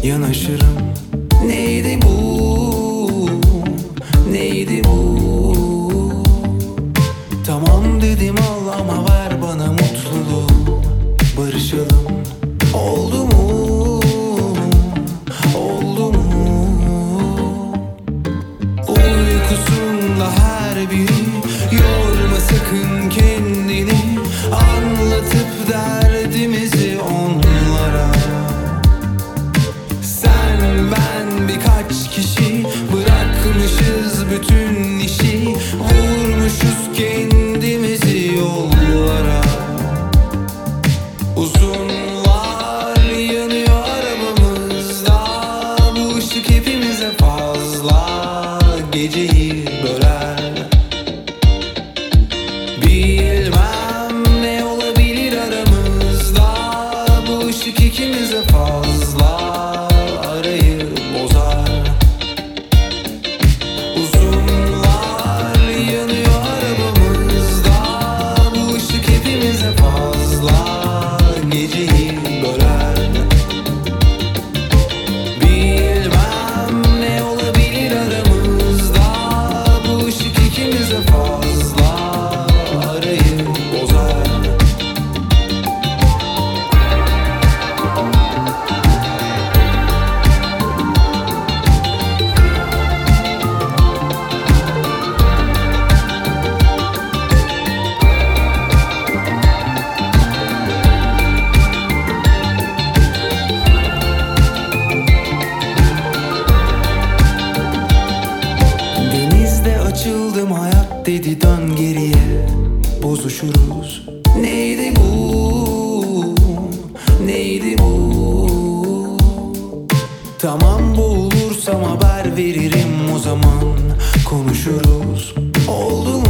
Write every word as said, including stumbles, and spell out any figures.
yanaşırım. Neydi bu, neydi bu? Tamam dedim al ama ver bana mutluluğu. Barışalım. Oldu mu, oldu mu? Uykusunda her biri yorma sakın kendini. Anlatıp derdimizi onlara. Sen ben birkaç kişi bırakmışız bütün işi. Vurmuşuz kendimizi yollara. Uzunlar yanıyor arabamızda. Bu ışık hepimize fazla geceyi böler. Bilmem ne olabilir aramızda. Bu ışık ikimize fazla arayı bozar. Uzunlar yanıyor arabamızda. Bu ışık hepimize fazla geceyi böler. Bilmem ne olabilir aramızda. Bu ışık ikimize fazla arayı bozar. Denizde açıldım hayat dedi dön geriye. Bozuşuruz. Neydi bu, neydi bu? Tamam boğulursam haber veririm o zaman konuşuruz. Oldu mu?